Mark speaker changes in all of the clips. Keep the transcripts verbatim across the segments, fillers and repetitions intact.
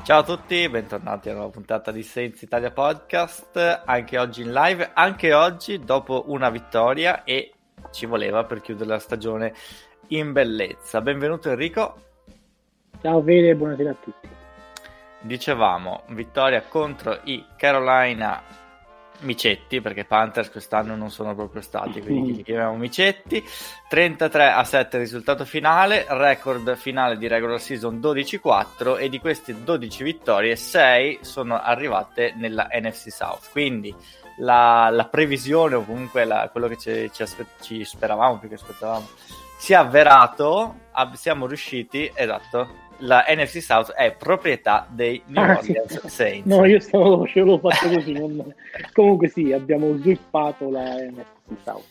Speaker 1: Ciao a tutti, bentornati a una nuova puntata di Saints Italia Podcast, anche oggi in live, anche oggi dopo una vittoria e ci voleva per chiudere la stagione in bellezza. Benvenuto Enrico.
Speaker 2: Ciao Vere, buonasera a tutti.
Speaker 1: Dicevamo, vittoria contro i Carolina Micetti, perché Panthers quest'anno non sono proprio stati, quindi li chiamiamo Micetti. Trentatré a sette risultato finale, record finale di regular season dodici quattro, e di queste dodici vittorie sei sono arrivate nella N F C South, quindi la, la previsione, o comunque la, quello che ci, ci, aspe- ci speravamo, più che aspettavamo, si è avverato. Ab- siamo riusciti, esatto, la N F C South è proprietà dei New
Speaker 2: Ah,
Speaker 1: Orleans
Speaker 2: sì.
Speaker 1: Saints.
Speaker 2: No, io stavo, ce l'ho fatto così. Non... Comunque sì, abbiamo usurpato la N F C South.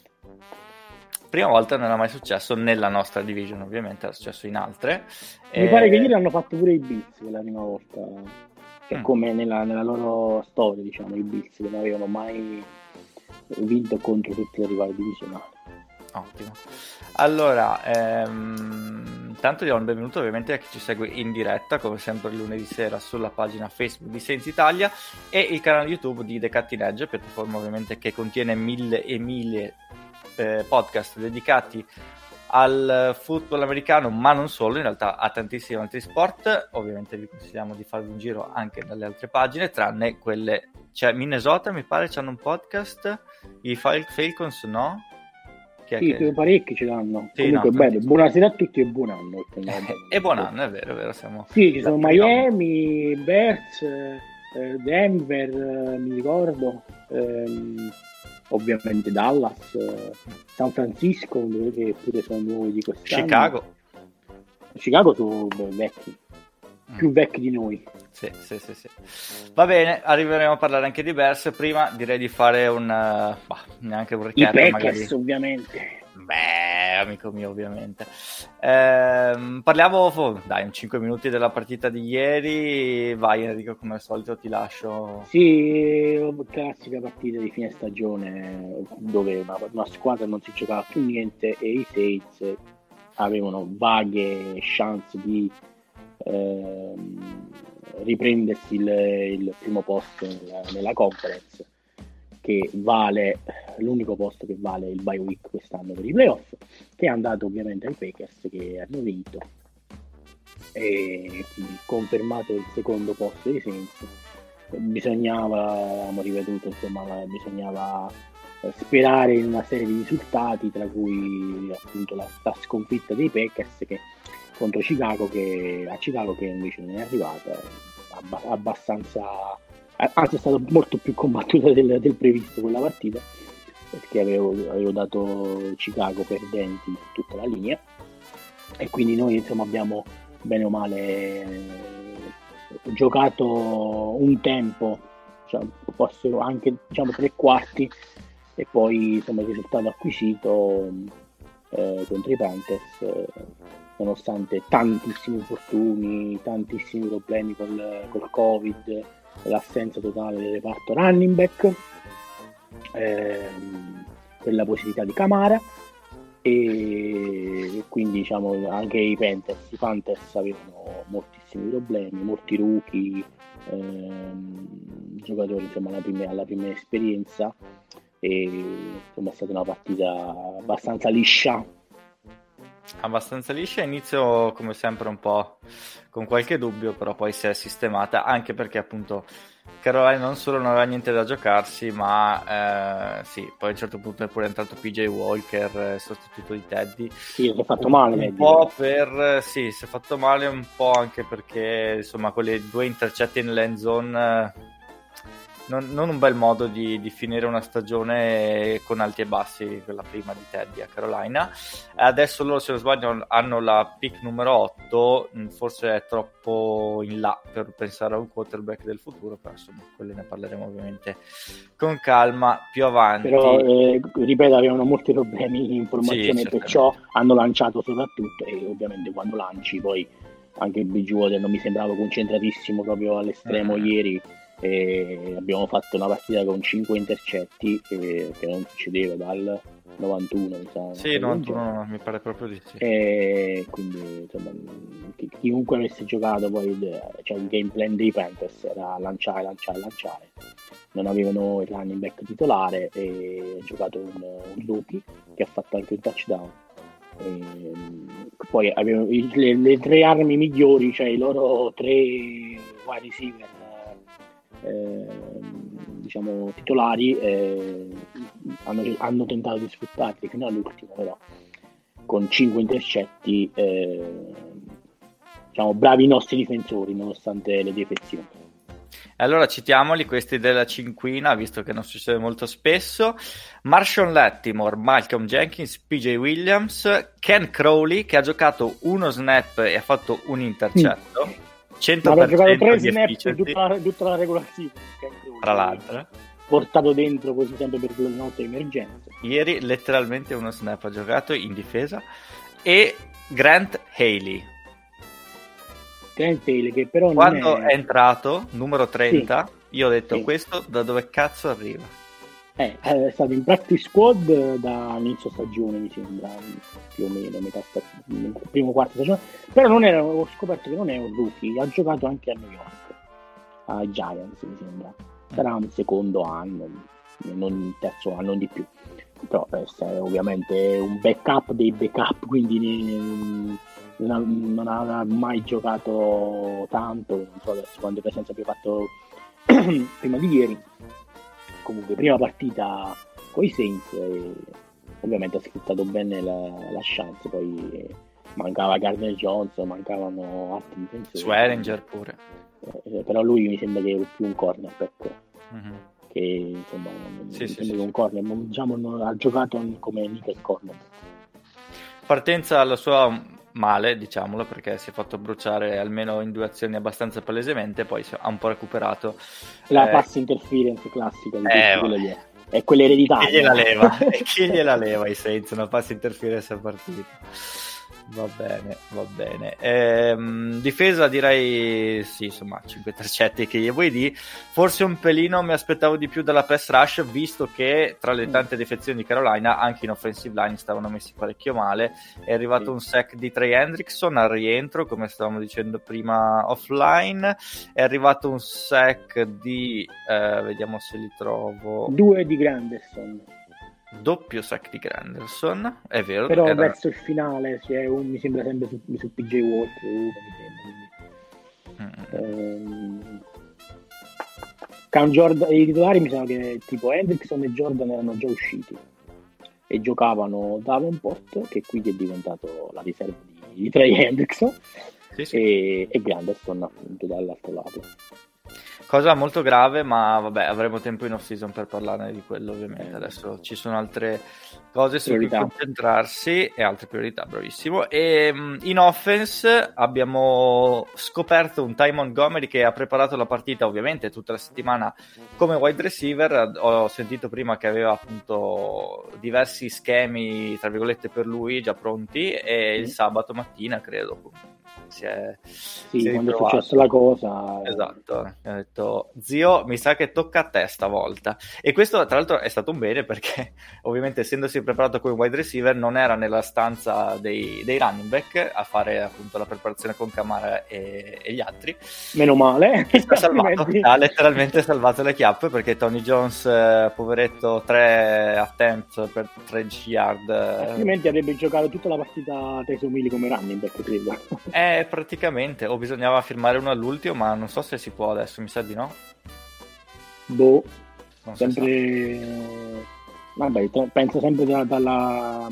Speaker 1: Prima volta non era mai successo nella nostra division, ovviamente era successo in altre.
Speaker 2: Mi
Speaker 1: e...
Speaker 2: pare che ieri hanno fatto pure i Bills quella prima volta, cioè
Speaker 1: Mm.
Speaker 2: come nella, nella loro storia, diciamo, i Bills che non avevano mai vinto contro tutte le rivali divisionali.
Speaker 1: Ottimo. Allora, ehm, tanto diamo il benvenuto ovviamente a chi ci segue in diretta, come sempre lunedì sera, sulla pagina Facebook di Saints Italia e il canale YouTube di The Cutting Edge, piattaforma ovviamente che contiene mille e mille eh, podcast dedicati al football americano, ma non solo, in realtà a tantissimi altri sport. Ovviamente vi consigliamo di farvi un giro anche dalle altre pagine, tranne quelle, cioè Minnesota mi pare c'hanno un podcast, i Fal- Falcons no? Che
Speaker 2: Sì,
Speaker 1: che...
Speaker 2: parecchi ce l'hanno.
Speaker 1: Sì,
Speaker 2: Comunque
Speaker 1: no,
Speaker 2: bene, buonasera a tutti e buon anno.
Speaker 1: E buon anno, è vero, è vero, siamo...
Speaker 2: Sì, ci sono
Speaker 1: la-
Speaker 2: Miami, Bears, eh, Denver, eh, mi ricordo, ehm, ovviamente Dallas, eh, San Francisco, che pure sono nuovi di quest'anno.
Speaker 1: Chicago.
Speaker 2: Chicago sono beh, vecchi, più vecchi di noi.
Speaker 1: Sì, sì, sì, sì. Va bene, arriveremo a parlare anche di Bears. Prima direi di fare un... uh, bah, neanche un
Speaker 2: I
Speaker 1: recap,
Speaker 2: Packers,
Speaker 1: magari...
Speaker 2: ovviamente.
Speaker 1: Beh, amico mio, ovviamente. Ehm, parliamo, oh, dai, in cinque minuti della partita di ieri. Vai Enrico, come al solito ti lascio.
Speaker 2: Sì, classica partita di fine stagione dove una, una squadra non si giocava più niente e i Saints avevano vaghe chance di ehm, riprendersi il, il primo posto nella, nella conference, che vale l'unico posto che vale il bye week quest'anno per i playoff, che è andato ovviamente ai Packers, che hanno vinto e quindi confermato il secondo posto dei Saints. Bisognava, abbiamo ripetuto, insomma, bisognava sperare in una serie di risultati, tra cui appunto la, la sconfitta dei Packers che contro Chicago, che a Chicago che invece non è arrivata, abba, abbastanza, anzi è stata molto più combattuta del, del previsto quella partita, perché avevo, avevo dato Chicago perdenti tutta la linea, e quindi noi insomma abbiamo bene o male giocato un tempo, cioè, fossero anche diciamo tre quarti, e poi insomma il risultato acquisito eh, contro i Panthers, eh, nonostante tantissimi infortuni, tantissimi problemi col, col Covid, l'assenza totale del reparto running back, ehm, per la positività di Camara, e quindi diciamo anche i Panthers, i Panthers avevano moltissimi problemi, molti rookie, ehm, giocatori insomma alla prima, alla prima esperienza, e insomma è stata una partita abbastanza liscia.
Speaker 1: Abbastanza liscia, inizio come sempre un po' con qualche dubbio, però poi si è sistemata, anche perché appunto Carolina non solo non aveva niente da giocarsi, ma eh, sì, poi a un certo punto è pure entrato P J Walker, sostituto di Teddy.
Speaker 2: Sì, si è fatto male,
Speaker 1: un
Speaker 2: Teddy.
Speaker 1: po' per sì, si è fatto male un po' anche perché insomma quelle due intercetti nell'end zone, non, non un bel modo di, di finire una stagione con alti e bassi, quella prima di Teddy a Carolina. Adesso loro, se non sbaglio, hanno la pick numero otto, forse è troppo in là per pensare a un quarterback del futuro, però insomma quelle ne parleremo ovviamente con calma più avanti.
Speaker 2: Però eh, ripeto, avevano molti problemi di informazione,
Speaker 1: sì,
Speaker 2: perciò hanno lanciato soprattutto, e ovviamente quando lanci poi anche Bridgewater non mi sembrava concentratissimo proprio all'estremo mm. ieri, e abbiamo fatto una partita con cinque intercetti, eh, che non succedeva dal novantuno mi sa.
Speaker 1: Sì, novantuno no, mi pare proprio di sì.
Speaker 2: E quindi insomma, chi, chiunque avesse giocato poi, cioè il game plan dei Panthers era lanciare, lanciare, lanciare. Non avevano il running back titolare e ha giocato un, un rookie che ha fatto anche un touchdown. E poi avevano le, le tre armi migliori, cioè i loro tre wide receiver eh, diciamo titolari eh, hanno, hanno tentato di sfruttarli fino all'ultimo, però con cinque intercetti eh, diciamo bravi i nostri difensori nonostante le defezioni.
Speaker 1: Allora citiamoli questi della cinquina, visto che non succede molto spesso: Marshawn Lattimore, Malcolm Jenkins, P J Williams, Ken Crowley, che ha giocato uno snap e ha fatto un intercetto, cento per cento
Speaker 2: ma ha giocato tre
Speaker 1: di
Speaker 2: snap tutta la, tutta la regular season,
Speaker 1: tra l'altro
Speaker 2: portato dentro così sempre per le note emergenze.
Speaker 1: Ieri letteralmente uno snap ha giocato in difesa. E Grant Haley,
Speaker 2: che però
Speaker 1: quando
Speaker 2: non è...
Speaker 1: è entrato numero trenta, sì. Io ho detto sì. Questo da dove cazzo arriva?
Speaker 2: Eh, è stato in practice squad da inizio stagione, mi sembra, più o meno metà stagione, primo quarto stagione, però non era, ho scoperto che non è un rookie, ha giocato anche a New York, ai Giants mi sembra, sarà un secondo anno, non il terzo anno, non di più, però è ovviamente un backup dei backup, quindi non ha, non ha mai giocato tanto, non so adesso quante presenze abbia fatto prima di ieri. Comunque prima partita con i Saints e ovviamente ha sfruttato bene la, la chance, poi mancava Gardner Johnson, mancavano altri difensori,
Speaker 1: Swearinger pure,
Speaker 2: eh, però lui mi sembra che è più un cornerback, mm-hmm. che insomma
Speaker 1: sì,
Speaker 2: mi
Speaker 1: sì,
Speaker 2: sembra
Speaker 1: sì,
Speaker 2: che un corner, diciamo non ha giocato come nickel corner.
Speaker 1: Partenza alla sua male, diciamolo, perché si è fatto bruciare almeno in due azioni abbastanza palesemente, poi ha un po' recuperato.
Speaker 2: La
Speaker 1: eh,
Speaker 2: pass interference classica di
Speaker 1: eh,
Speaker 2: quella lì è quella ereditaria.
Speaker 1: Chi gliela leva? E chi gliela leva i Saints una pass interference a partita? Va bene, va bene. Ehm, difesa direi sì, insomma, cinque intercetti che gli vuoi di. Forse un pelino mi aspettavo di più dalla pass rush, visto che tra le tante defezioni di Carolina anche in offensive line stavano messi parecchio male. È arrivato sì. un sack di Trey Hendrickson al rientro, come stavamo dicendo prima offline. È arrivato un sack di eh, vediamo se li trovo.
Speaker 2: Due di Granderson.
Speaker 1: Doppio sack di Granderson, è vero,
Speaker 2: però
Speaker 1: era...
Speaker 2: verso il finale c'è un, mi sembra sempre su, su P J Watt uh, mi sembra, mm. ehm, Cam Jordan, i titolari mi sembra che tipo Hendrickson e Jordan erano già usciti e giocavano Davenport, che quindi è diventato la riserva di, di Trey Hendrickson, sì, sì. E, e Granderson appunto dall'altro lato.
Speaker 1: Cosa molto grave, ma vabbè, avremo tempo in off season per parlarne di quello, ovviamente. Adesso ci sono altre cose su cui concentrarsi e altre priorità, bravissimo. E in offense abbiamo scoperto un Ty Montgomery che ha preparato la partita ovviamente tutta la settimana come wide receiver. Ho sentito prima che aveva appunto diversi schemi, tra virgolette, per lui già pronti, e il sabato mattina, credo, si è,
Speaker 2: sì,
Speaker 1: si è
Speaker 2: quando
Speaker 1: ritrovato.
Speaker 2: È successa la cosa,
Speaker 1: esatto, mi ha detto zio, mi sa che tocca a te stavolta, e questo tra l'altro è stato un bene, perché ovviamente essendosi preparato come wide receiver non era nella stanza dei, dei running back a fare appunto la preparazione con Camara e, e gli altri.
Speaker 2: Meno male,
Speaker 1: ha, salvato, ha letteralmente salvato le chiappe, perché Tony Jones, eh, poveretto, tre attempt per tredici yard,
Speaker 2: altrimenti avrebbe giocato tutta la partita Taysom Hill come running back, credo.
Speaker 1: Eh, praticamente, o bisognava firmare uno all'ultimo, ma non so se si può adesso, mi sa di no.
Speaker 2: Boh, non sempre... Vabbè, penso sempre da, dalla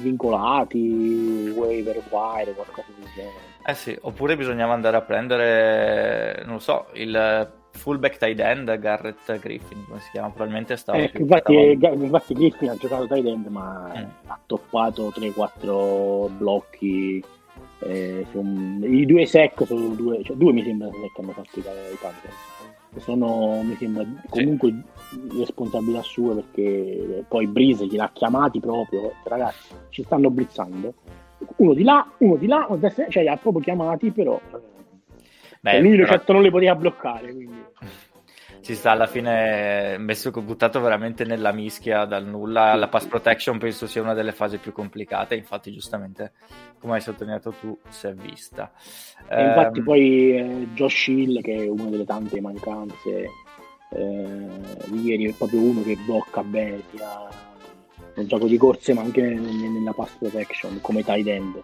Speaker 2: svincolati, waiver wire, qualcosa del genere.
Speaker 1: Eh sì, oppure bisognava andare a prendere, non so, il fullback tight end Garrett Griffin, come si chiama, probabilmente stava
Speaker 2: eh,
Speaker 1: più
Speaker 2: infatti,
Speaker 1: stava...
Speaker 2: infatti Griffin ha giocato tight end, ma mm. ha toppato tre quattro blocchi. Eh, sono, i due sec sono due, cioè due mi sembra che hanno fatto i Panthers, sono mi sembra comunque sì. responsabilità sua, perché poi Breeze gliel'ha chiamati proprio, ragazzi ci stanno blizzando, uno di là, uno di là, cioè li ha proprio chiamati, però beh, lui lo certo non li poteva bloccare, quindi.
Speaker 1: ci sta alla fine messo buttato veramente nella mischia dal nulla. La pass protection penso sia una delle fasi più complicate, infatti giustamente come hai sottolineato tu si è vista.
Speaker 2: E infatti um, poi eh, Josh Hill, che è una delle tante mancanze eh, ieri, è proprio uno che blocca bene sia nel gioco di corse ma anche nella pass protection come tight end.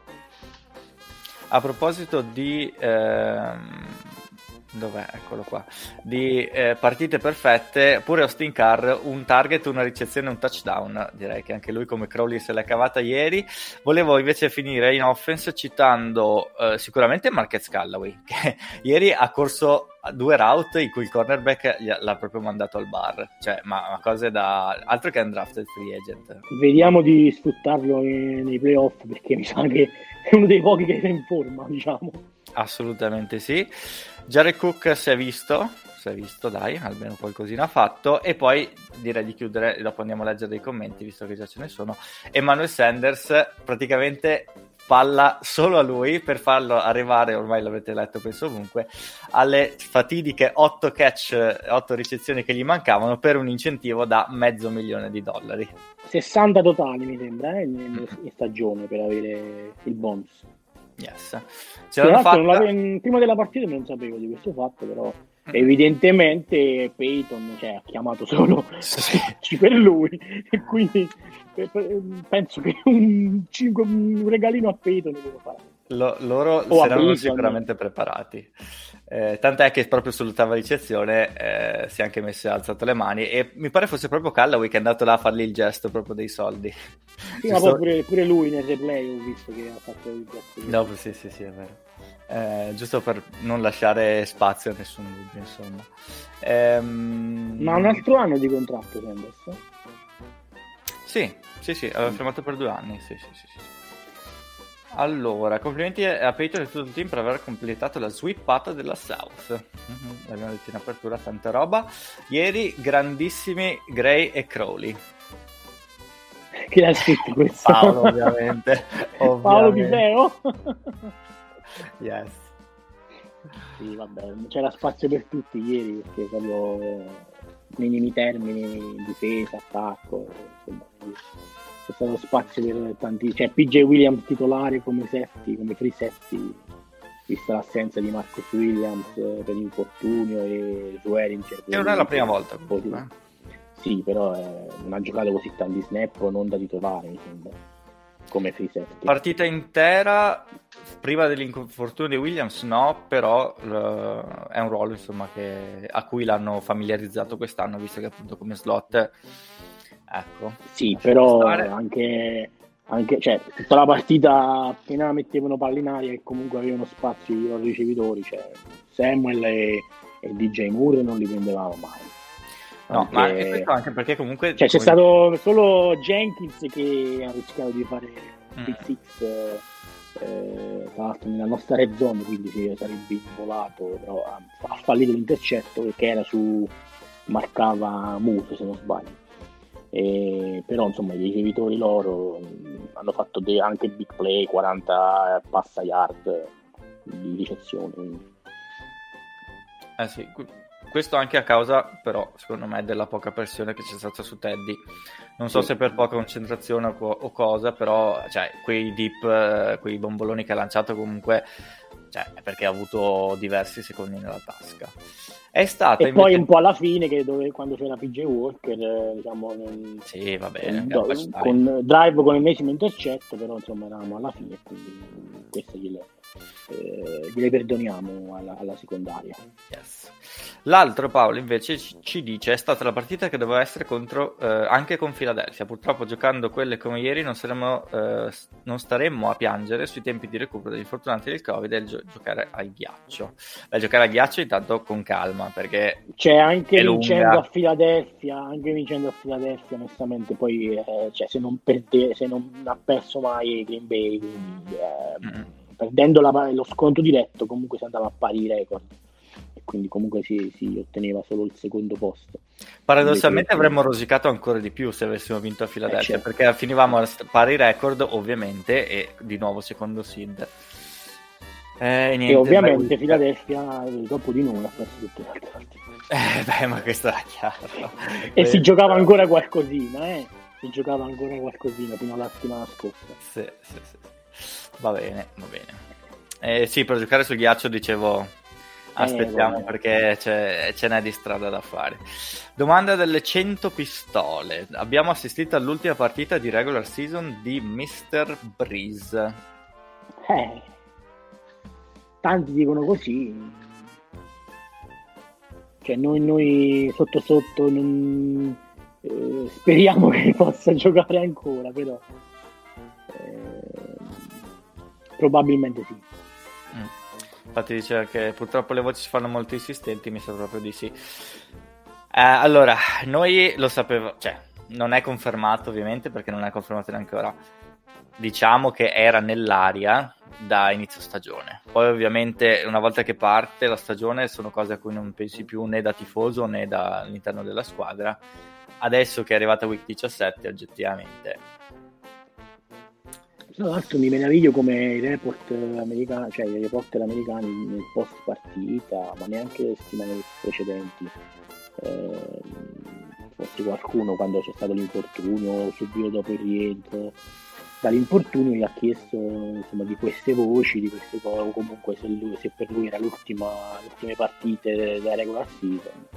Speaker 1: A proposito di ehm, dov'è? Eccolo qua. Di eh, partite perfette, pure Austin Carr, un target, una ricezione, un touchdown. Direi che anche lui come Crowley se l'è cavata ieri. Volevo invece finire in offense citando eh, sicuramente Marquez Callaway, che ieri ha corso due route in cui il cornerback l'ha proprio mandato al bar. Cioè, ma, ma cose da altro che undrafted free agent.
Speaker 2: Vediamo di sfruttarlo nei, nei playoff, perché mi sa che è uno dei pochi che è in forma, diciamo.
Speaker 1: Assolutamente sì. Jared Cook si è visto, si è visto, dai, almeno qualcosina ha fatto. E poi direi di chiudere, dopo andiamo a leggere dei commenti, visto che già ce ne sono. Emmanuel Sanders, praticamente palla solo a lui per farlo arrivare, ormai l'avete letto penso ovunque, alle fatidiche otto catch, otto ricezioni che gli mancavano per un incentivo da mezzo milione di dollari.
Speaker 2: sessanta totali mi sembra, eh, in, in stagione per avere il bonus.
Speaker 1: Yes.
Speaker 2: Fatta... Non prima della partita non sapevo di questo fatto, però mm. evidentemente Peyton, cioè, ha chiamato solo sì. per lui, e quindi penso che un, cinque, un regalino a Peyton devo fare.
Speaker 1: Lo, loro o saranno sicuramente preparati, eh, tant'è che proprio sull'ottava ricezione eh, si è anche messo e alzato le mani, e mi pare fosse proprio Callaway che è andato là a fargli il gesto proprio dei soldi.
Speaker 2: Sì, ma poi pure, pure lui nel replay ho visto che ha fatto il gesto.
Speaker 1: No, sì, sì, sì, è vero. Eh, giusto per non lasciare spazio a nessun dubbio, insomma. Ehm...
Speaker 2: Ma un altro anno di contratto Sanders?
Speaker 1: Sì, sì, sì, aveva firmato per due anni, sì, sì, sì, sì. Allora, complimenti a Peyton e tutto il team per aver completato la sweepata della South. Mm-hmm, l'abbiamo detto in apertura, tanta roba. Ieri, grandissimi Gray e Crowley.
Speaker 2: Chi ha scritto questo?
Speaker 1: Paolo, ovviamente. ovviamente.
Speaker 2: Paolo Di Feo?
Speaker 1: Yes.
Speaker 2: Sì, vabbè, c'era spazio per tutti ieri, perché proprio eh, minimi termini, difesa, attacco, insomma, c'è stato spazio per tanti, cioè P J Williams titolare come safety, come free safety, vista l'assenza di Marcus Williams eh, per infortunio, e Swearinger
Speaker 1: che non è la prima volta comunque.
Speaker 2: Sì, però eh, non ha giocato così tanti snap, non da titolare mi sembra, come free safety.
Speaker 1: Partita intera prima dell'infortunio di Williams no, però uh, è un ruolo insomma che, a cui l'hanno familiarizzato quest'anno, visto che appunto come slot. Ecco.
Speaker 2: Sì, però anche, anche cioè, tutta la partita appena mettevano palla in aria e comunque avevano spazio i loro ricevitori, cioè Samuel e, e D J Moore non li prendevamo mai.
Speaker 1: No,
Speaker 2: anche,
Speaker 1: ma è questo anche perché comunque
Speaker 2: cioè, c'è come... stato solo Jenkins che ha rischiato di fare
Speaker 1: mm.
Speaker 2: pick six eh, tra l'altro nella nostra red zone, quindi si sarebbe involato, però ha, ha fallito l'intercetto perché era su marcava Moore se non sbaglio. E, però insomma i ricevitori loro hanno fatto de- anche big play, quaranta passa yard di ricezione.
Speaker 1: Eh sì, questo anche a causa però secondo me della poca pressione che c'è stata su Teddy, non so sì. se per poca concentrazione o, co- o cosa, però cioè, quei deep, eh, quei bomboloni che ha lanciato comunque, cioè, è perché ha avuto diversi secondi nella tasca. È stata
Speaker 2: e
Speaker 1: invece...
Speaker 2: poi un po' alla fine che dove, quando c'era P J Walker diciamo nel,
Speaker 1: sì va bene
Speaker 2: do, con drive con l'ennesimo intercetto, però insomma eravamo alla fine, quindi questo gliele, eh, gliele perdoniamo alla, alla secondaria.
Speaker 1: Yes. L'altro Paolo invece ci dice è stata la partita che doveva essere contro eh, anche con Philadelphia, purtroppo giocando quelle come ieri non saremmo eh, non staremmo a piangere sui tempi di recupero degli infortunati del Covid e il gio- giocare al ghiaccio. Beh, giocare al ghiaccio intanto con calma, perché
Speaker 2: c'è anche vincendo a Philadelphia, anche vincendo a Philadelphia onestamente poi eh, cioè, se non perde, se non ha perso mai Green Bay, quindi, eh, mm-hmm. perdendo la, lo sconto diretto comunque si andava a pari record, quindi comunque si, si otteneva solo il secondo posto.
Speaker 1: Paradossalmente invece avremmo rosicato ancora di più se avessimo vinto a Philadelphia, eh, certo. perché finivamo a pari record ovviamente e di nuovo secondo seed. Eh, niente,
Speaker 2: e ovviamente
Speaker 1: beh,
Speaker 2: Philadelphia dopo di noi ha perso tutte le altre partite.
Speaker 1: Eh, beh, ma questo era chiaro.
Speaker 2: E
Speaker 1: questo...
Speaker 2: si giocava ancora qualcosina, eh? Si giocava ancora qualcosina fino alla settimana scorsa.
Speaker 1: Sì, sì, sì. Va bene, va bene. Eh, sì, per giocare sul ghiaccio dicevo aspettiamo eh, perché c'è, ce n'è di strada da fare. Domanda delle cento pistole. Abbiamo assistito all'ultima partita di regular season di mister Breeze.
Speaker 2: Eh, tanti dicono così. Cioè noi, noi sotto sotto non, eh, speriamo che possa giocare ancora, però eh, probabilmente sì.
Speaker 1: Mm. Infatti dice che purtroppo le voci si fanno molto insistenti, mi sa proprio di sì. Eh, allora, noi lo sapevamo, cioè non è confermato ovviamente perché non è confermato neanche ora. Diciamo che era nell'aria da inizio stagione. Poi ovviamente una volta che parte la stagione sono cose a cui non pensi più né da tifoso né da all'interno della squadra. Adesso che è arrivata week diciassette oggettivamente.
Speaker 2: Tra l'altro mi meraviglio come i report americani, cioè i reporter americani nel post partita, ma neanche le settimane precedenti, eh, forse qualcuno quando c'è stato l'infortunio subito dopo il rientro dall'infortunio gli ha chiesto insomma di queste voci, di queste cose, o comunque se, lui, se per lui era l'ultima, le ultime partite della regular season,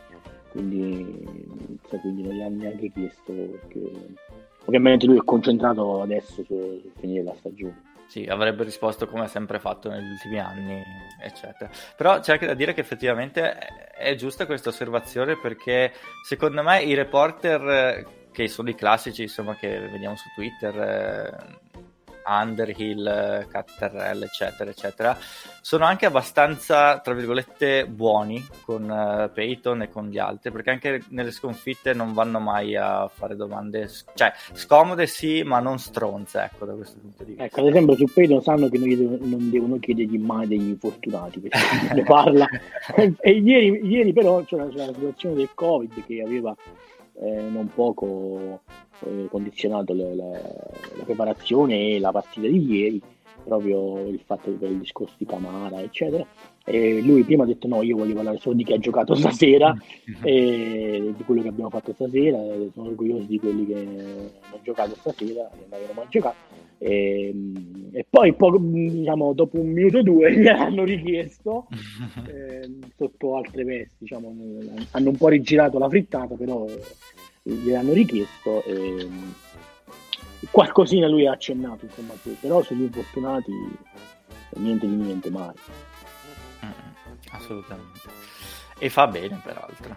Speaker 2: quindi, cioè, quindi non gli hanno neanche chiesto perché ovviamente lui è concentrato adesso su, su finire la stagione.
Speaker 1: Sì, avrebbe risposto come ha sempre fatto negli ultimi anni, eccetera. Però c'è anche da dire che effettivamente è giusta questa osservazione perché secondo me i reporter che sono i classici, insomma, che vediamo su Twitter, eh, Underhill, Catterrell, eccetera, eccetera, sono anche abbastanza, tra virgolette, buoni con uh, Peyton e con gli altri, perché anche nelle sconfitte non vanno mai a fare domande, cioè scomode sì, ma non stronze, ecco, da questo punto di vista.
Speaker 2: Ecco, ad esempio su Peyton sanno che non, gli devono, non devono chiedergli mai degli infortunati, perché ne parla. E ieri, ieri però c'era, c'era la situazione del Covid che aveva eh, non poco eh, condizionato le, le, la preparazione e la partita di ieri, proprio il fatto del discorso di Camara eccetera, e lui prima ha detto no, io voglio parlare solo di chi ha giocato stasera e di quello che abbiamo fatto stasera, sono orgoglioso di quelli che hanno giocato stasera, che non avevano mai giocato, e, e poi poco, diciamo dopo un minuto o due gliel'hanno richiesto eh, sotto altre vesti, diciamo, hanno un po' rigirato la frittata, però gliel'hanno richiesto e qualcosina lui ha accennato, insomma, però sugli infortunati niente di niente mai.
Speaker 1: Mm, assolutamente, e fa bene peraltro.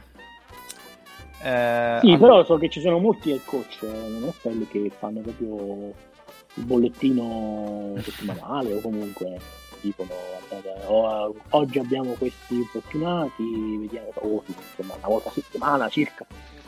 Speaker 1: Eh,
Speaker 2: sì,
Speaker 1: allora...
Speaker 2: però so che ci sono molti head coach nell'N F L che fanno proprio il bollettino settimanale o comunque dicono oh, oggi abbiamo questi infortunati, vediamo, oh, insomma una volta a settimana circa.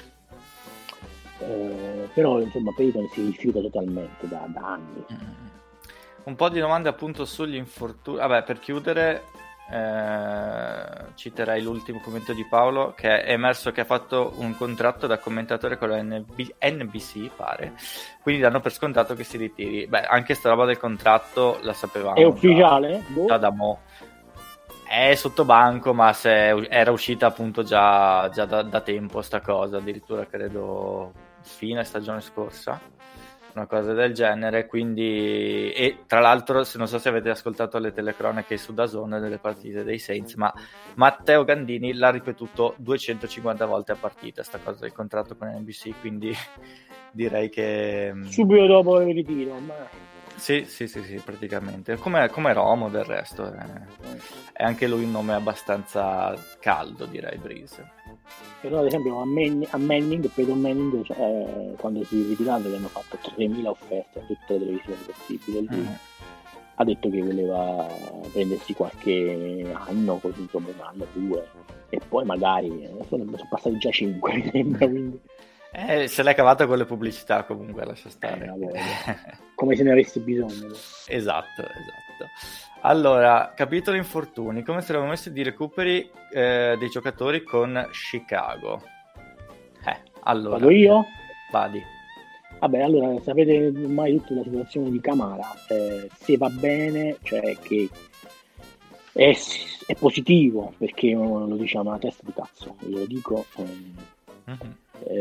Speaker 2: Eh, però insomma Peyton si rifiuta totalmente da, da anni.
Speaker 1: Un po' di domande appunto sugli infortuni. Vabbè, per chiudere eh, citerei l'ultimo commento di Paolo, che è emerso che ha fatto un contratto da commentatore con la N B C, pare, quindi danno per scontato che si ritiri. Beh, anche sta roba del contratto la sapevamo.
Speaker 2: È ufficiale?
Speaker 1: Da, già da mo. È sotto banco, ma se era uscita appunto già, già da, da tempo sta cosa, addirittura credo fine stagione scorsa, una cosa del genere, quindi, e tra l'altro se non so se avete ascoltato le telecronache su D A Z N delle partite dei Saints, ma Matteo Gandini l'ha ripetuto duecentocinquanta volte a partita sta cosa del contratto con N B C, quindi direi che
Speaker 2: subito dopo il ritiro, ma...
Speaker 1: Sì, sì, sì, sì, praticamente. Come, come Romo del resto. Eh. È anche lui un nome abbastanza caldo, direi, Breeze.
Speaker 2: Però ad esempio a, Man- a Manning, Peyton Manning, cioè, eh, quando si è ritirato gli hanno fatto tremila offerte a tutte le televisioni possibili. Lui mm. ha detto che voleva prendersi qualche anno, così insomma un anno, due, e poi magari, sono, sono passati già cinque, mi sembra, quindi...
Speaker 1: Eh, se l'hai cavata con le pubblicità comunque, lascia stare.
Speaker 2: Eh, come se ne avessi bisogno.
Speaker 1: Esatto, esatto. Allora, capitolo infortuni. Come saremmo messi di recuperi eh, dei giocatori con Chicago? Eh, allora...
Speaker 2: Vado io?
Speaker 1: Vadi.
Speaker 2: Vabbè, allora, sapete ormai tutta la situazione di Camara. Eh, se va bene, cioè che È, è positivo perché lo diciamo una testa di cazzo, io lo dico. Mm-hmm.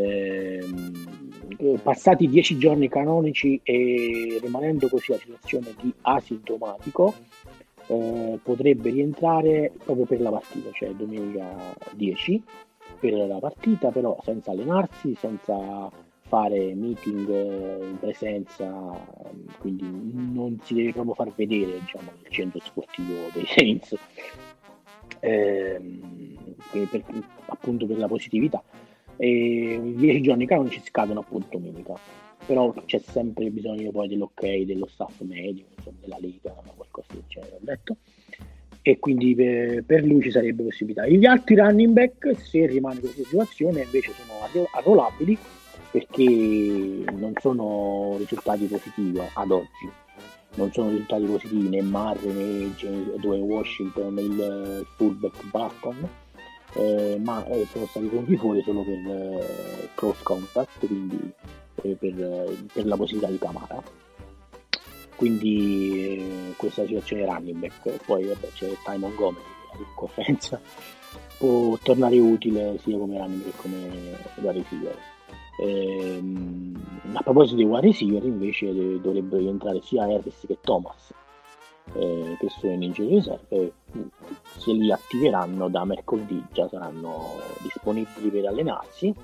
Speaker 2: Eh, passati dieci giorni canonici e rimanendo così la situazione di asintomatico, eh, potrebbe rientrare proprio per la partita, cioè duemiladieci per la partita, però senza allenarsi, senza fare meeting in presenza, quindi non si deve proprio far vedere, diciamo, nel centro sportivo dei Saints, eh, per, appunto per la positività. E i dieci giorni canonici scadono appunto domenica, però c'è sempre bisogno poi dell'ok dello staff medico, insomma, della Lega, qualcosa del genere, ho detto, e quindi per, per lui ci sarebbe possibilità. Gli altri running back, se rimane questa situazione, invece sono arruolabili perché non sono risultati positivi ad oggi, non sono risultati positivi né Murray né Dwayne Washington né il fullback Barton, eh, ma eh, sono stati tenuti fuori solo per eh, cross contact, quindi eh, per, per la possibilità di Camara. Quindi eh, questa situazione running back, poi vabbè, c'è Ty Montgomery, la ricorrenza può tornare utile sia come running back che come wide receiver. Ehm, a proposito di wide receiver, invece dovrebbero rientrare sia Harris che Thomas, eh, che sono in injury reserve. Se li attiveranno da mercoledì, già saranno disponibili per allenarsi.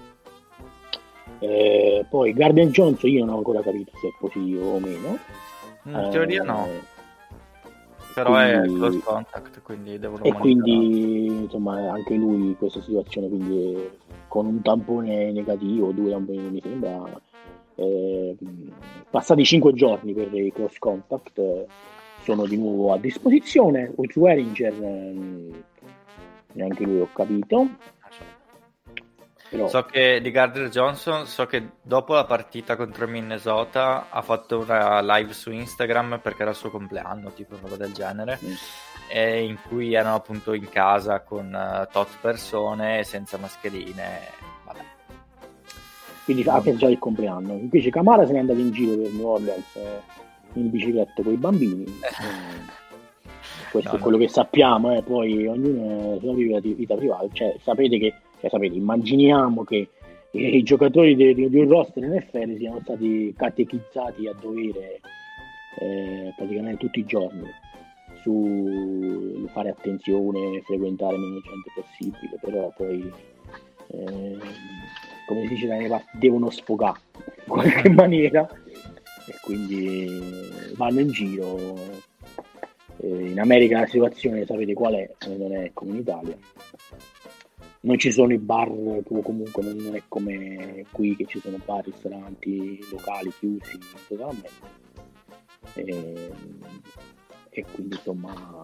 Speaker 2: Eh, poi Gardner Johnson io non ho ancora capito se è positivo o meno.
Speaker 1: In teoria eh, no, però quindi, è close contact, quindi devono
Speaker 2: e quindi insomma anche lui in questa situazione, quindi con un tampone negativo, due tamponi mi sembra, eh, passati cinque giorni per i cross contact, eh, sono di nuovo a disposizione. Swearinger eh, neanche lui ho capito.
Speaker 1: Però... So che di Gardner Johnson, so che dopo la partita contro Minnesota ha fatto una live su Instagram perché era il suo compleanno, tipo una roba del genere, mm. e in cui erano appunto in casa con uh, tot persone senza mascherine, vabbè.
Speaker 2: Quindi ha festeggiato il compleanno. Invece Camara se n'è andato in giro per New Orleans eh, in bicicletta con i bambini. Eh, questo no, è quello no. che sappiamo, eh. Poi ognuno si vive la vita privata, cioè sapete che Cioè, sapete, immaginiamo che i giocatori di, di un roster N F L siano stati catechizzati a dovere eh, praticamente tutti i giorni su fare attenzione, frequentare meno gente possibile, però poi eh, come si dice da mia parte, devono sfogare in qualche maniera e quindi vanno in giro. Eh, in America la situazione sapete qual è, non è come in Italia. Non ci sono i bar, comunque non è come qui che ci sono bar, ristoranti, locali chiusi totalmente. E, e quindi insomma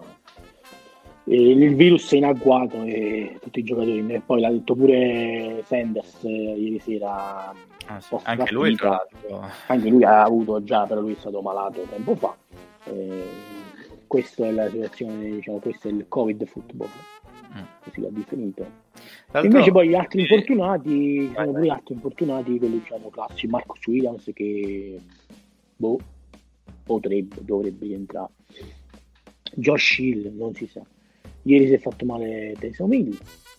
Speaker 2: e il virus è in agguato e tutti i giocatori, e poi l'ha detto pure Sanders ieri sera.
Speaker 1: Ah, sì. Anche lui tra l'altro.
Speaker 2: Anche lui ha avuto già, però lui è stato malato tempo fa. E questa è la situazione, diciamo, questo è il Covid football, mm. così l'ha definito. Invece poi gli altri infortunati sono pure altri infortunati, quelli diciamo classici. Marcus Williams che boh, potrebbe, dovrebbe rientrare. Josh Hill non si sa, ieri si è fatto male Taysom Hill,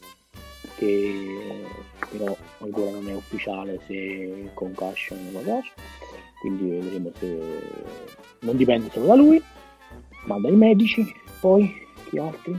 Speaker 2: che però ancora non è ufficiale se concussion o qualcosa, quindi vedremo se non dipende solo da lui ma dai medici. Poi chi altri?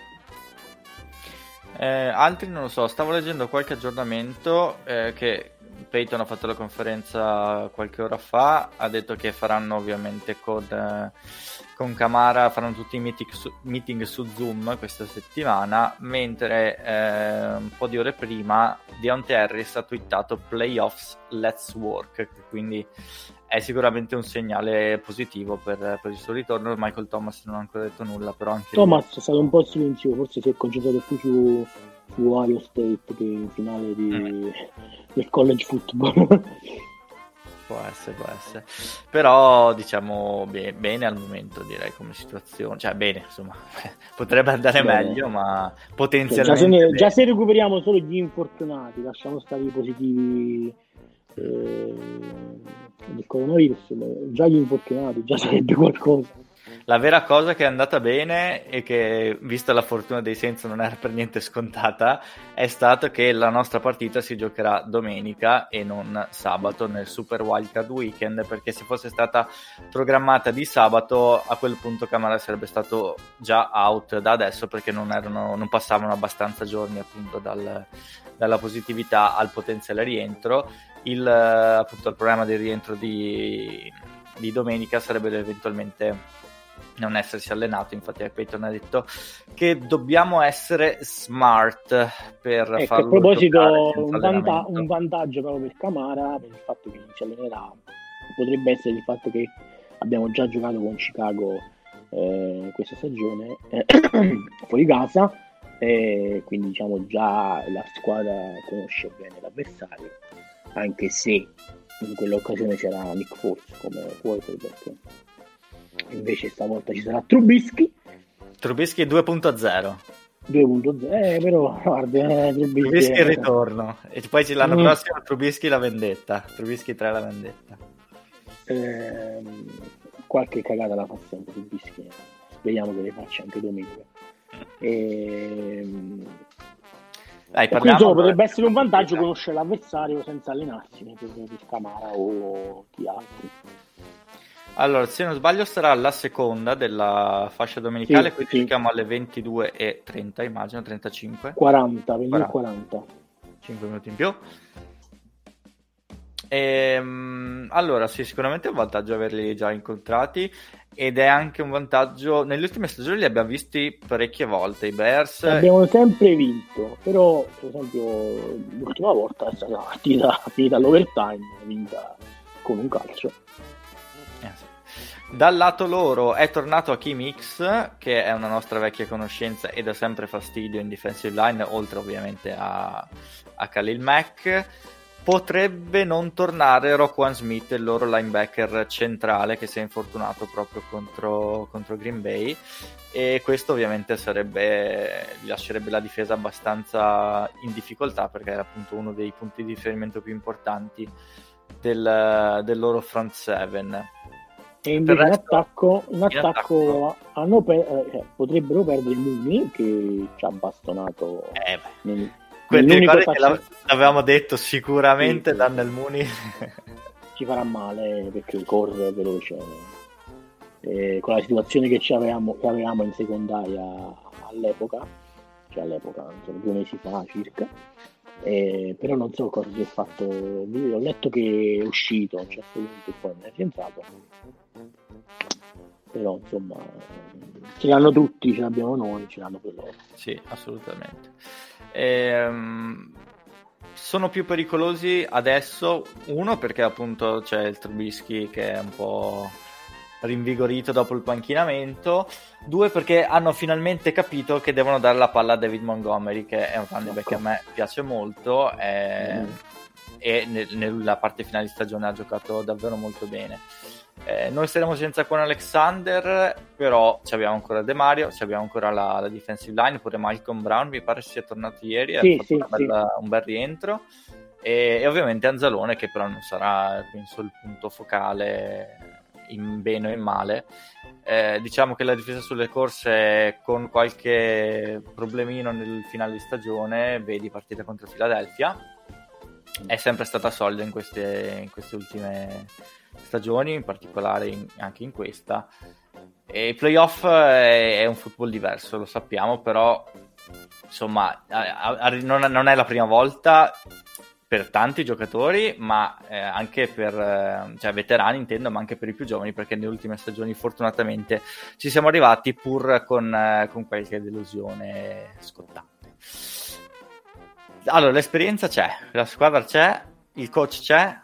Speaker 1: Eh, altri non lo so, stavo leggendo qualche aggiornamento eh, che Peyton ha fatto la conferenza qualche ora fa, ha detto che faranno ovviamente con, eh, con Camara, faranno tutti i meeting su, meeting su Zoom questa settimana, mentre eh, un po' di ore prima Deontay Harris ha twittato playoffs let's work, quindi è sicuramente un segnale positivo per, per il suo ritorno. Michael Thomas non ha ancora detto nulla, però anche
Speaker 2: Thomas
Speaker 1: lui...
Speaker 2: è stato un po' silenzioso, forse si è concentrato più su, su Ohio State che in finale di, mm. del college football.
Speaker 1: Può essere, può essere. Però diciamo bene, bene al momento, direi, come situazione. Cioè bene, insomma, potrebbe andare bene. meglio, ma potenzialmente...
Speaker 2: Cioè, già, se ne, già se recuperiamo solo gli infortunati, lasciamo stare i positivi... Eh, del coronavirus, già gli infortunati già sarebbe qualcosa.
Speaker 1: La vera cosa che è andata bene e che, vista la fortuna dei Saints, non era per niente scontata, è stato che la nostra partita si giocherà domenica e non sabato nel Super Wildcard Weekend, perché se fosse stata programmata di sabato a quel punto Kamara sarebbe stato già out da adesso, perché non, erano, non passavano abbastanza giorni appunto dal, dalla positività al potenziale rientro. Il, appunto, il problema del rientro di, di domenica sarebbe eventualmente non essersi allenato. Infatti Peyton ha detto che dobbiamo essere smart per
Speaker 2: ecco,
Speaker 1: farlo.
Speaker 2: A proposito, un, vanta- un vantaggio proprio per Kamara, per il fatto che non si allenerà, potrebbe essere il fatto che abbiamo già giocato con Chicago eh, questa stagione eh, fuori casa, eh, quindi diciamo già la squadra conosce bene l'avversario, anche se in quell'occasione c'era Nick Foles come quarterback. Invece stavolta ci sarà Trubisky.
Speaker 1: Trubisky due punto zero.
Speaker 2: due punto zero, eh, però guarda, eh, Trubisky,
Speaker 1: Trubisky
Speaker 2: è
Speaker 1: il ritorno. E poi l'anno
Speaker 2: mm.
Speaker 1: prossimo Trubisky la vendetta. Trubisky tre la vendetta.
Speaker 2: Eh, qualche cagata la fa sempre Trubisky. Speriamo che le faccia anche domenica. E...
Speaker 1: Dai,
Speaker 2: e
Speaker 1: parliamo,
Speaker 2: quindi potrebbe essere un vantaggio conoscere l'avversario senza allenarsi, per, per Kamara o chi altri.
Speaker 1: Allora, se non sbaglio sarà la seconda della fascia domenicale,
Speaker 2: sì,
Speaker 1: quindi
Speaker 2: sì.
Speaker 1: giochiamo alle ventidue e trenta, immagino, trentacinque.
Speaker 2: quaranta, quaranta. quaranta.
Speaker 1: cinque minuti in più. E, allora, sì, sicuramente è un vantaggio averli già incontrati, ed è anche un vantaggio, nelle ultime stagioni li abbiamo visti parecchie volte, i Bears.
Speaker 2: Abbiamo sempre vinto, però per esempio l'ultima volta è stata una partita finita all'overtime, vinta con un calcio.
Speaker 1: Eh, sì. Dal lato loro è tornato Hakeem Hicks, che è una nostra vecchia conoscenza e dà sempre fastidio in defensive line, oltre ovviamente a, a Khalil Mack. Potrebbe non tornare Roquan Smith, il loro linebacker centrale, che si è infortunato proprio contro, contro Green Bay, e questo ovviamente sarebbe, gli lascerebbe la difesa abbastanza in difficoltà, perché era appunto uno dei punti di riferimento più importanti del, del loro front seven.
Speaker 2: E invece
Speaker 1: resto,
Speaker 2: in attacco, in attacco,
Speaker 1: in attacco
Speaker 2: hanno per, eh, potrebbero perdere Mooney, che ci ha bastonato
Speaker 1: eh beh.
Speaker 2: nel,
Speaker 1: Ti ricordi che l'avevamo detto sicuramente, sì, Daniel Mooney
Speaker 2: ci farà male perché corre veloce, e con la situazione che ci avevamo, che avevamo in secondaria all'epoca, cioè all'epoca insomma, due mesi fa circa, eh, però non so cosa si è fatto. Ho letto che è uscito a un certo punto e poi non è rientrato, però insomma ce l'hanno tutti, ce l'abbiamo noi, ce l'hanno per loro.
Speaker 1: Sì, assolutamente. Ehm, sono più pericolosi adesso, uno perché appunto c'è il Trubisky che è un po' rinvigorito dopo il panchinamento, due perché hanno finalmente capito che devono dare la palla a David Montgomery, che è un running back che a me piace molto, eh, mm. e nel, nella parte finale di stagione ha giocato davvero molto bene. Eh, noi saremo senza Kwon Alexander, però ci abbiamo ancora De Mario, ci abbiamo ancora la, la defensive line, pure Malcolm Brown mi pare sia tornato ieri,
Speaker 2: sì,
Speaker 1: ha fatto
Speaker 2: sì,
Speaker 1: una bella, sì. un bel rientro, e, e ovviamente Anzalone, che però non sarà penso il punto focale in bene o in male. Eh, diciamo che la difesa sulle corse, con qualche problemino nel finale di stagione, vedi partita contro Philadelphia, è sempre stata solida in queste, in queste ultime stagioni, in particolare in, anche in questa. E i playoff è, è un football diverso, lo sappiamo, però insomma a, a, non, non è la prima volta per tanti giocatori, ma eh, anche per eh, cioè veterani intendo, ma anche per i più giovani, perché nelle ultime stagioni fortunatamente ci siamo arrivati, pur con, eh, con qualche delusione scottante. Allora, l'esperienza c'è, la squadra c'è, il coach c'è.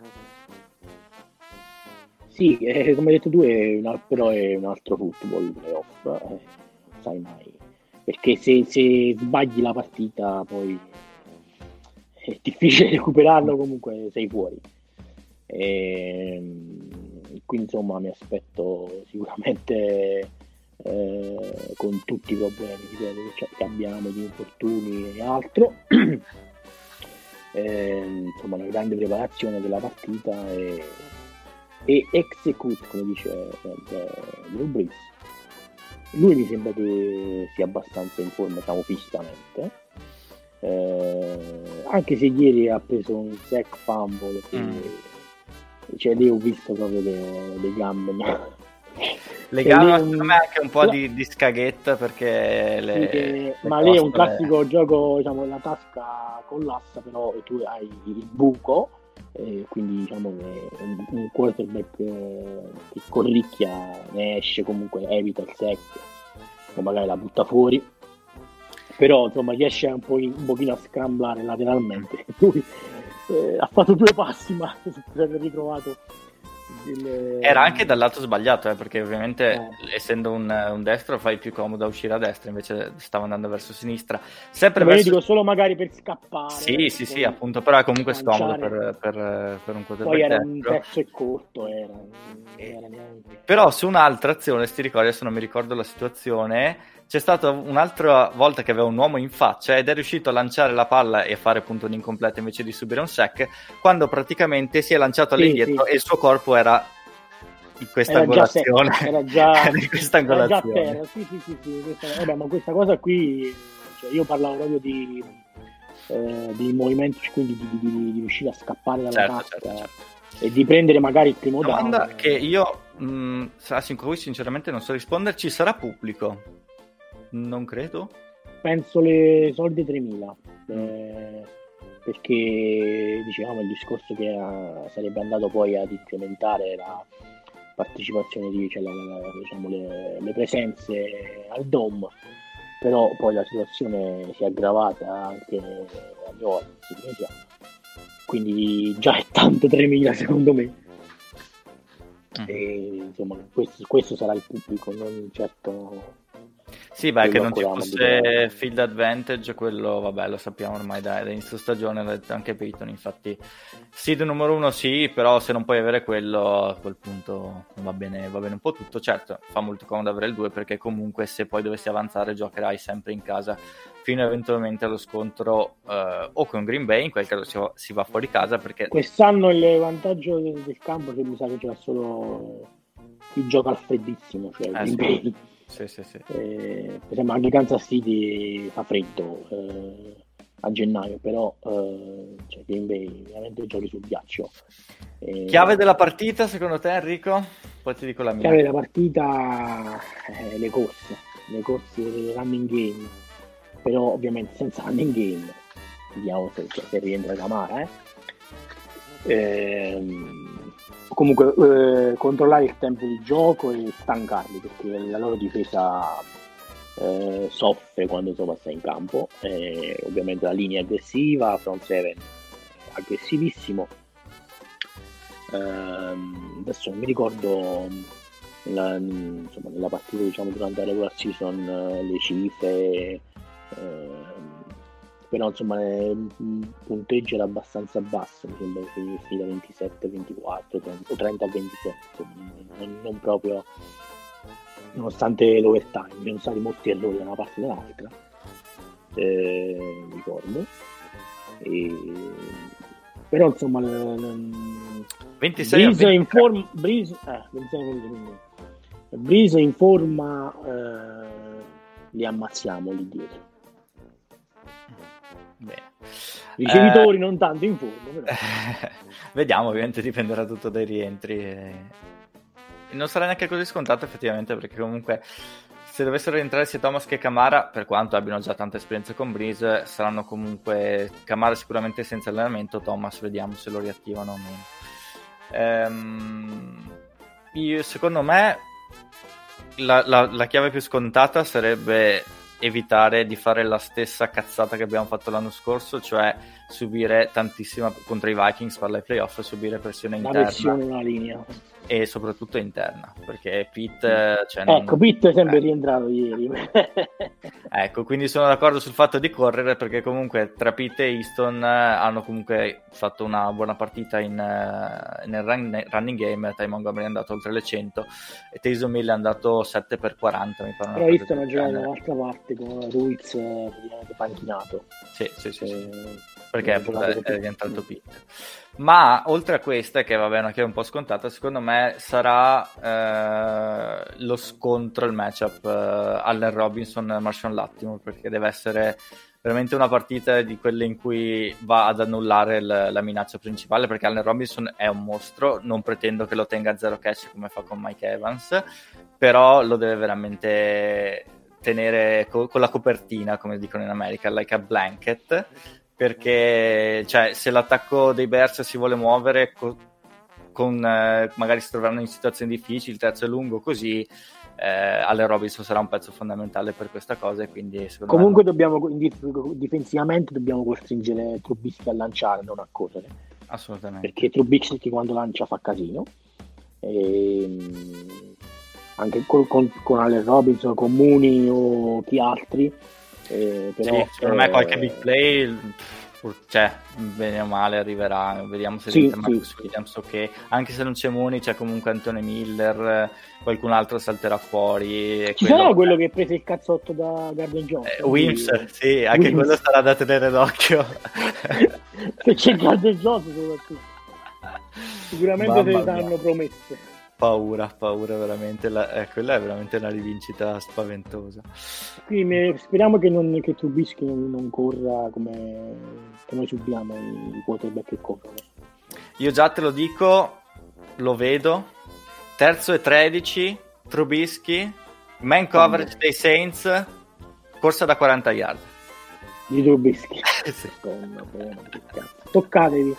Speaker 2: Sì, eh, come hai detto tu, è un, però è un altro football, il playoff, eh, non sai mai, perché se, se sbagli la partita poi è difficile recuperarlo, comunque sei fuori. E, quindi insomma mi aspetto sicuramente eh, con tutti i problemi che abbiamo di infortuni e altro, eh, insomma una grande preparazione della partita e, e execute, come dice eh, Drew Brees, lui mi sembra che sia abbastanza in forma, diciamo, fisicamente, eh, anche se ieri ha preso un sack fumble, mm. cioè lì ho visto proprio le, le gambe, no?
Speaker 1: Le gambe, secondo me anche un po' di, di scaghetta, perché le,
Speaker 2: che,
Speaker 1: le
Speaker 2: ma lì è un classico le... gioco, diciamo, la tasca collassa, però tu hai il buco, eh, quindi diciamo che un, un quarterback eh, che corricchia ne esce, comunque evita il sack o magari la butta fuori, però insomma riesce un, po in, un pochino a scramblare lateralmente. Lui eh, ha fatto due passi, ma si è ritrovato il...
Speaker 1: era anche dal lato sbagliato, eh, perché ovviamente eh. essendo un, un destro fai più comodo a uscire a destra, invece stava andando verso sinistra, sempre
Speaker 2: ma
Speaker 1: verso...
Speaker 2: io dico solo magari per scappare,
Speaker 1: sì sì sì, appunto, però è comunque scomodo per, per, per un quarterback.
Speaker 2: Poi era un pezzo e corto, era, era neanche...
Speaker 1: però su un'altra azione, sti ricordi, adesso non mi ricordo la situazione, c'è stata un'altra volta che aveva un uomo in faccia ed è riuscito a lanciare la palla e a fare appunto un incompleto invece di subire un sack, quando praticamente si è lanciato all'indietro, sì, sì. E il suo corpo era in questa
Speaker 2: era
Speaker 1: angolazione,
Speaker 2: già era già,
Speaker 1: in questa angolazione.
Speaker 2: Era già terra. Sì, sì, sì, sì. Questa, vabbè, ma questa cosa qui, cioè io parlavo proprio di, eh, di movimenti, quindi di, di, di, di riuscire a scappare dalla
Speaker 1: certo,
Speaker 2: tasca,
Speaker 1: certo, certo.
Speaker 2: E di prendere magari il primo down.
Speaker 1: Domanda che io mh, sinceramente non so risponderci: sarà pubblico? Non credo.
Speaker 2: Penso le solite tremila, eh, perché dicevamo il discorso che uh, sarebbe andato poi ad incrementare la partecipazione di, cioè la, la, diciamo le, le presenze al Dome, però poi la situazione si è aggravata anche a New Orleans, quindi già è tanto tremila secondo me. Mm. E insomma questo, questo sarà il pubblico, non certo.
Speaker 1: Sì, beh, che non ci fosse field advantage, quello vabbè lo sappiamo ormai da, da inizio stagione, l'ha detto anche Peyton, infatti seed numero uno sì, però se non puoi avere quello a quel punto va bene, va bene un po' tutto. Certo, fa molto comodo avere il due, perché comunque se poi dovessi avanzare giocherai sempre in casa fino eventualmente allo scontro eh, o con Green Bay, in quel caso si va, si va fuori casa, perché
Speaker 2: quest'anno il vantaggio del, del campo che mi sa che c'è solo chi gioca al freddissimo, cioè
Speaker 1: eh,
Speaker 2: Green
Speaker 1: sì.
Speaker 2: Bay.
Speaker 1: Sì, sì, sì.
Speaker 2: Eh, per esempio anche Kansas City fa freddo eh, a gennaio, però eh, cioè Green Bay veramente giochi sul ghiaccio.
Speaker 1: Eh, chiave della partita secondo te, Enrico? Poi ti dico la mia.
Speaker 2: Chiave della partita eh, le corse, le corse del running game, però ovviamente senza running game, vediamo se, se rientra Camara, eh. Ehm, comunque eh, controllare il tempo di gioco e stancarli, perché la loro difesa eh, soffre quando insomma sta in campo, eh, ovviamente la linea aggressiva, front seven aggressivissimo. Eh, adesso non mi ricordo la, insomma, nella partita, diciamo, durante la regular season eh, le cifre, eh, però insomma il punteggio era abbastanza basso, mi sembra che finì da ventisette a ventiquattro o trenta a ventisette, non, non proprio, nonostante l'overtime ci sono stati molti errori da una parte e dall'altra, eh, ricordo, e, però insomma
Speaker 1: ventisei
Speaker 2: Breeze in forma Breeze, eh, ventisei, Breeze in forma, eh, li ammazziamo lì dietro.
Speaker 1: Bene.
Speaker 2: Ricevitori eh, non tanto in forma, però.
Speaker 1: Vediamo, ovviamente dipenderà tutto dai rientri e... non sarà neanche così scontato effettivamente, perché comunque se dovessero rientrare sia Thomas che Camara, per quanto abbiano già tanta esperienza con Breeze, saranno comunque Camara sicuramente senza allenamento, Thomas vediamo se lo riattivano o meno. Ehm, io, secondo me la, la, la chiave più scontata sarebbe evitare di fare la stessa cazzata che abbiamo fatto l'anno scorso, cioè subire tantissima contro i Vikings, parla ai playoff, subire pressione interna,
Speaker 2: la pressione una linea
Speaker 1: e soprattutto interna, perché Pitt, cioè, non...
Speaker 2: ecco, Pitt è sempre eh. rientrato ieri.
Speaker 1: Ecco, quindi sono d'accordo sul fatto di correre, perché comunque tra Pitt e Easton hanno comunque fatto una buona partita in, nel run, running game. Ty Montgomery è andato oltre le cento e Taysom Hill è andato sette per quaranta, mi pare.
Speaker 2: Però Easton ha giocato dall'altra parte con Ruiz praticamente panchinato.
Speaker 1: Sì, sì, sì,
Speaker 2: eh,
Speaker 1: sì. perché è, è rientrato Pitt. Ma oltre a questa, che va bene, che è un po' scontata, secondo me sarà eh, lo scontro, il matchup eh, Allen Robinson e Marshawn Lattimore, perché deve essere veramente una partita di quelle in cui va ad annullare l- la minaccia principale, perché Allen Robinson è un mostro, non pretendo che lo tenga a zero catch come fa con Mike Evans, però lo deve veramente tenere co- con la copertina, come dicono in America, like a blanket, perché cioè, se l'attacco dei Bears si vuole muovere co- con eh, magari si troveranno in situazioni difficili, il terzo è lungo, così eh, Allen Robinson sarà un pezzo fondamentale per questa cosa, e quindi secondo
Speaker 2: comunque
Speaker 1: me
Speaker 2: dobbiamo dif- difensivamente dobbiamo costringere Trubisky a lanciare, non a correre,
Speaker 1: assolutamente,
Speaker 2: perché Trubisky quando lancia fa casino, e anche con, con, con Allen Robinson, con Mooney o chi altri, eh, però,
Speaker 1: sì, secondo
Speaker 2: eh,
Speaker 1: me qualche big play cioè bene o male arriverà, vediamo se
Speaker 2: sì,
Speaker 1: diventa Marcus
Speaker 2: sì,
Speaker 1: Williams, ok, anche se non c'è Mooney c'è comunque Anthony Miller, qualcun altro salterà fuori, e
Speaker 2: ci
Speaker 1: quello...
Speaker 2: sarà quello che prese il cazzotto da Garden Johnson,
Speaker 1: eh, Wims,
Speaker 2: quindi...
Speaker 1: sì, anche
Speaker 2: Wims.
Speaker 1: quello sarà da tenere d'occhio.
Speaker 2: Se c'è Garden Johnson soprattutto sicuramente se ne saranno promesse.
Speaker 1: Paura, paura veramente, la, eh, quella è veramente una rivincita spaventosa.
Speaker 2: Quindi speriamo che, non, che Trubisky non, non corra come che noi subiamo i quarterback che corrono.
Speaker 1: Io già te lo dico, lo vedo, terzo e tredici, Trubisky, man coverage dei Saints, corsa da quaranta yard.
Speaker 2: Di Trubisky.
Speaker 1: Sì.
Speaker 2: Madonna, buona, che cazzo. Toccatevi.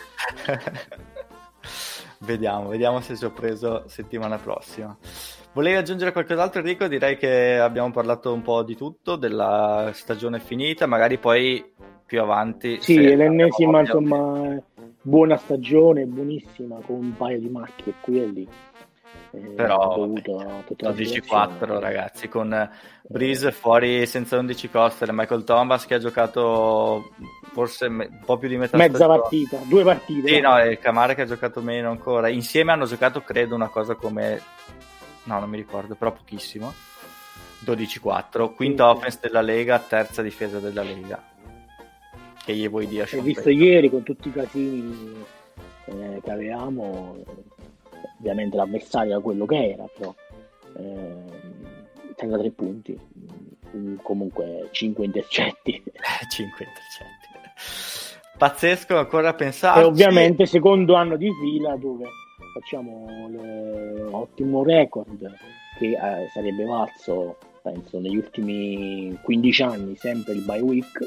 Speaker 1: Vediamo, vediamo se ci ho preso settimana prossima. Volevi aggiungere qualcos'altro, Enrico? Direi che abbiamo parlato un po' di tutto, della stagione finita, magari poi più avanti...
Speaker 2: Sì, l'ennesima, insomma, buona stagione, buonissima, con un paio di macchie qui e lì. Eh,
Speaker 1: però dodici quattro ragazzi, con Breeze fuori senza undici coste, Michael Thomas che ha giocato forse un po' più di metà
Speaker 2: mezza
Speaker 1: stagione.
Speaker 2: partita, due partite
Speaker 1: sì, no, e Kamara che ha giocato meno ancora, insieme hanno giocato credo una cosa come no non mi ricordo, però pochissimo, dodici quattro, quinta sì, offense sì. della Lega, terza difesa della Lega, che gli vuoi dire?
Speaker 2: Hai visto ieri con tutti i casini eh, che avevamo, ovviamente l'avversario era quello che era, però eh, trentatré punti, comunque cinque intercetti.
Speaker 1: cinque intercetti. Pazzesco, ancora a pensarci.
Speaker 2: E ovviamente secondo anno di fila dove facciamo l'ottimo record che eh, sarebbe valso, penso, negli ultimi quindici anni sempre il bye week,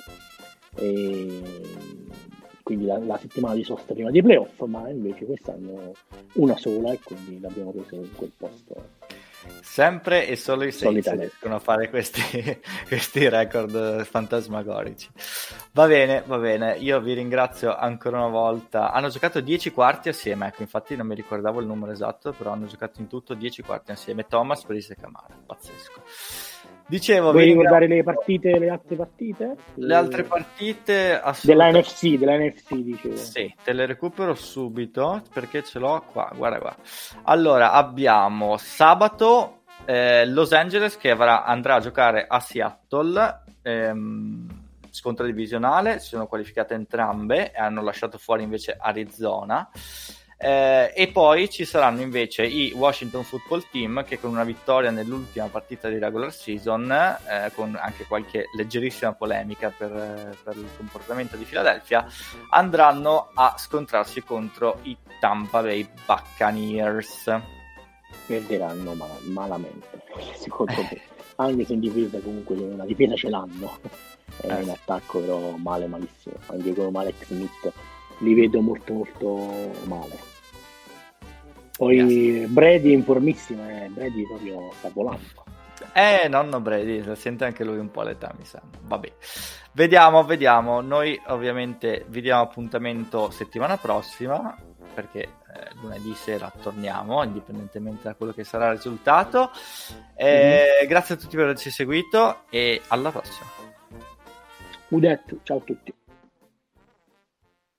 Speaker 2: e quindi la, la settimana di sosta prima dei playoff, ma invece quest'anno una sola e quindi l'abbiamo preso in quel posto.
Speaker 1: Sempre e solo i Saints riescono a fare questi, questi record fantasmagorici. Va bene, va bene, io vi ringrazio ancora una volta. Hanno giocato dieci quarti assieme, ecco, infatti non mi ricordavo il numero esatto, però hanno giocato in tutto dieci quarti assieme, Thomas, Breeze e Kamara, pazzesco. Dicevo,
Speaker 2: vuoi ricordare le partite, le altre partite?
Speaker 1: Le altre partite
Speaker 2: della N F C, della N F C dicevo.
Speaker 1: Sì, te le recupero subito perché ce l'ho qua, guarda qua. Allora, abbiamo sabato eh, Los Angeles che avrà, andrà a giocare a Seattle, ehm, scontro divisionale, si sono qualificate entrambe e hanno lasciato fuori invece Arizona. Eh, e poi ci saranno invece i Washington Football Team che con una vittoria nell'ultima partita di regular season, eh, con anche qualche leggerissima polemica per, per il comportamento di Philadelphia, andranno a scontrarsi contro i Tampa Bay Buccaneers.
Speaker 2: Perderanno mal- malamente secondo me, anche se in difesa comunque una difesa ce l'hanno, è eh, in attacco però male malissimo, anche con Alex Smith li vedo molto molto male. Poi yes. Brady in formissima, eh. Brady proprio sta volando.
Speaker 1: Eh, nonno Brady, sente anche lui un po' l'età, mi sembra. Vabbè, vediamo, vediamo. Noi ovviamente vi diamo appuntamento settimana prossima, perché eh, lunedì sera torniamo, indipendentemente da quello che sarà il risultato. Eh, mm-hmm. Grazie a tutti per averci seguito e alla prossima.
Speaker 2: Udetto, ciao a tutti.